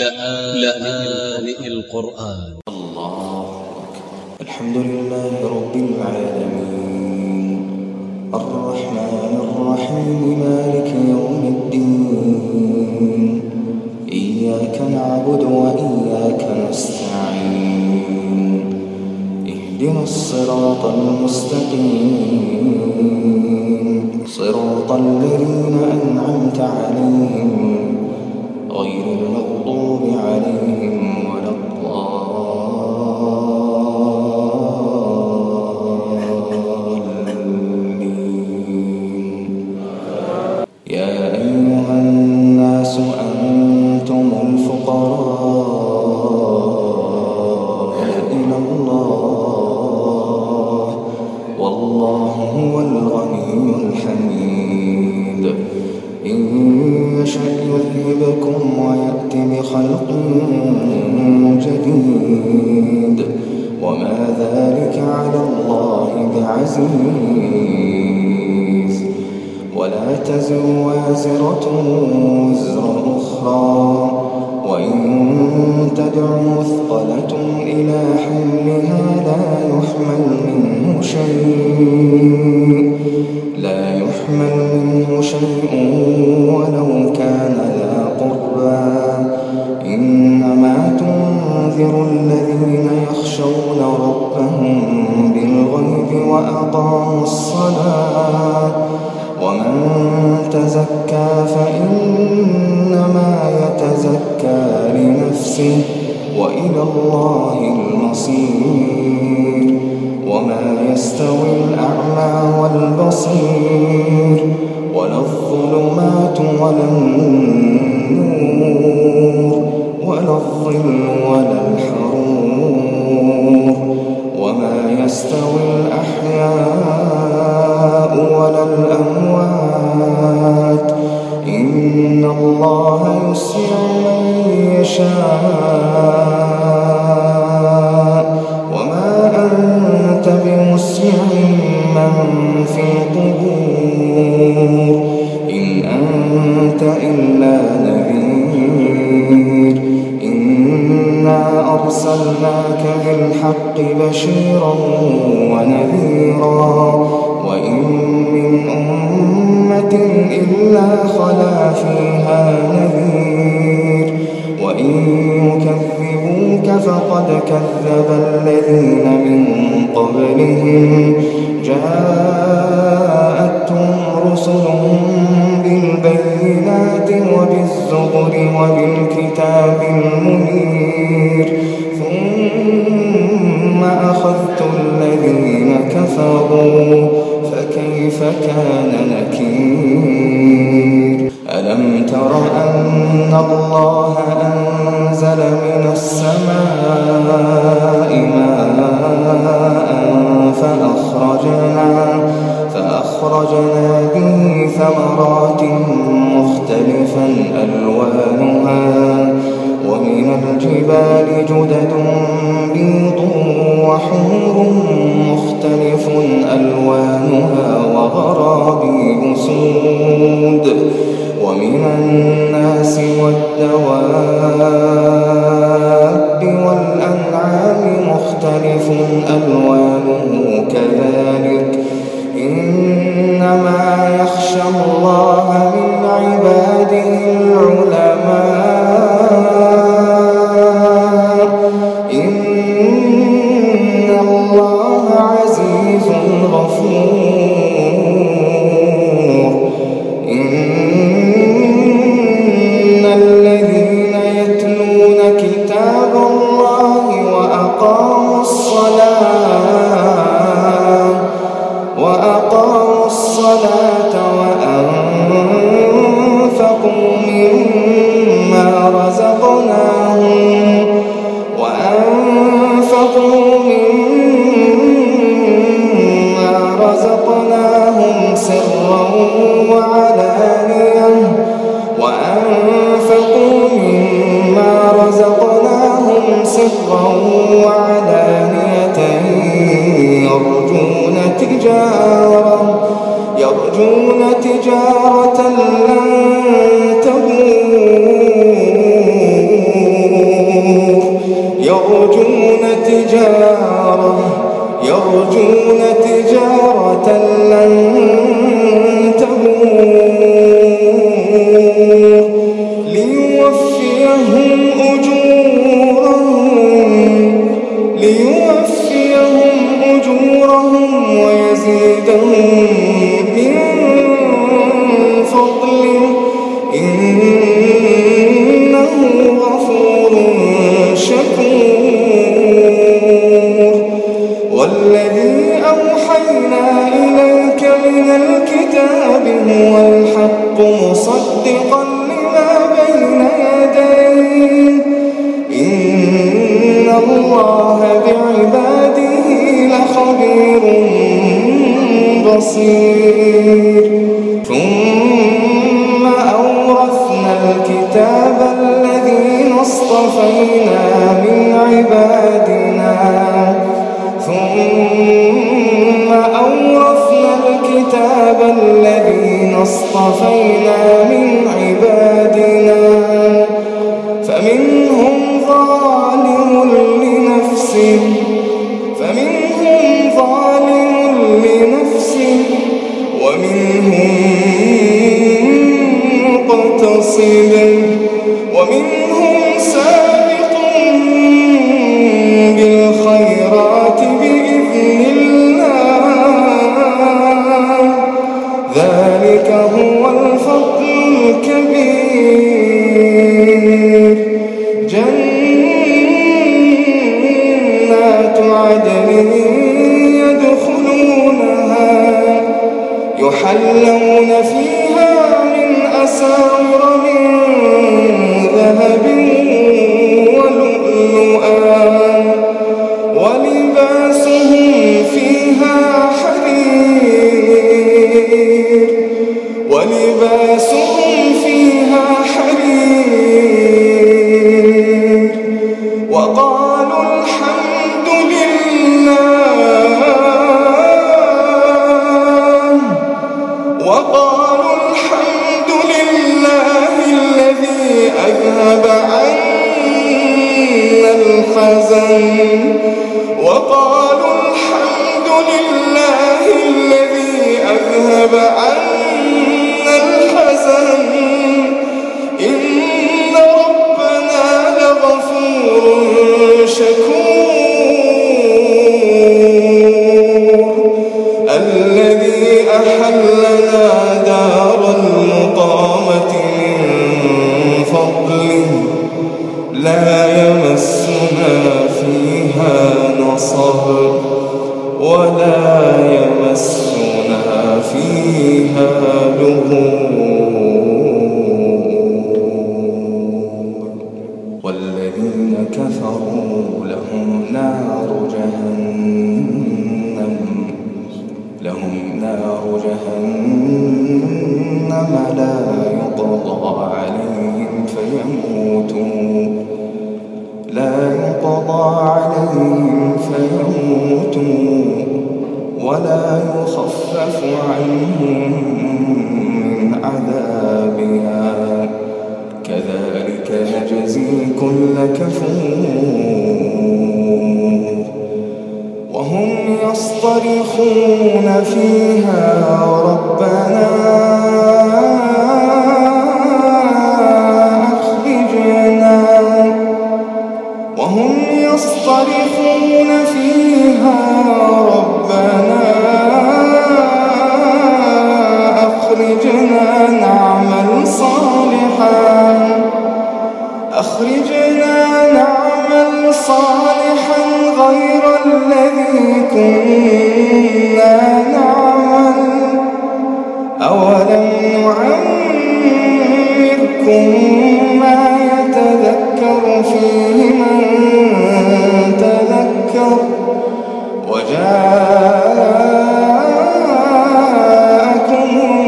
لآن القرآن. الله أكبر. الحمد لله رب العالمين الرحمن الرحيم مالك يوم الدين إياك نعبد وإياك نستعين اهدنا الصراط المستقيم صراط الذين أنعمت عليهم غير المغضوب عليهم ولا الضالين. يا أيها الناس أنتم الفقراء إلى الله والله هو الغني الحميد. إن يشأ يذهبكم ويأت بخلق جديد وما ذلك على الله بعزيز. ولا تزر وازرة وزر أخرى وإن تدع مثقلة إلى حملها لا يحمل منه شيء ولو كان ذا قربى. إنما تنذر الذين يخشون ربهم بالغيب وأقاموا الصلاة ومن تزكى فإنما يتزكى لنفسه وإلى الله المصير. وما يستوي الأعمى والبصير ولا الظلمات ولا النور ولا الظل ولا الحرور. وما يستوي الأحياء ولا الأموات إن الله يسمع من يشاء وما أنت بمسمع من في القبور إن أنت إلا نذير. إنا أرسلناك بالحق بشيرا ونذيرا وإن من أمة إلا خلا فيها نذير. وإن يكذبوك فقد كذب الذين من قبلهم جاءتهم رسلهم بالبينات وبالزبر وبالكتاب المنير ثم أخذت الذين كفروا فكيف كان نكير. ألم تر أن الله أنزل من السماء ماء فأخرجنا به ثمرات مختلفا ألوانها ومن الجبال جدد بيض وحمر مختلف ألوانها وغرابيب سود. ومن الناس والدواب والأنعام مختلف ألوانه كذلك إنما يخشى الله من عباده العلماء إن الله عزيز غفور. إن الذين يتلون كتاب الله وأقاموا الصلاة وأنفقوا مما رزقناهم سرا وعلانية يرجون تجارة لن تبور تجارة لن تبور ليوفيهم أجورهم ويزيدهم من فضله إنه غفور شكور. والذي أوحينا إليك من الكتاب هو الحق مصدقا لما بين يديه إن الله بعباده لخبير بصير. ثم أورثنا الكتاب الذين اصطفينا من عبادنا فمنهم ظالم لنفسه ومنهم مقتصد ومنهم سابق بالخيرات بإذن الله ذلك هو الفضل الكبير. جنات عدن يدخلونها يحلون فيها من أساور من ذهب ولؤلؤا ولباسهم فيها حرير وقالوا الحمد لله الذي أذهب عنا الحزن إن ربنا لغفور شكور. الذي أحلنا دار المقامة من فضله لا يمسنا فيها نصب ولا يمسنا فيها لغوب. والذين كفروا لهم نار جهنم لا يقضى عليهم فيموتوا ولا يخفف عنهم من عذابها كذلك نجزي كل كفور. وهم يصطرخون فيها ربنا أخرجنا نعمل صالحا غير الذي كنا نعمل أولم نعمركم ما يتذكر فيه من تذكر وجاءكم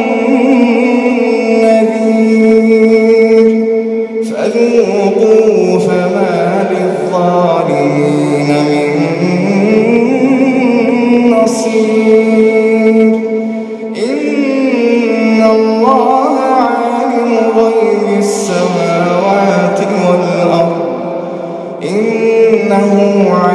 النذير فذوقوا فما للظالمين من نصير. إن الله عالم غيب السماوات والأرض إنه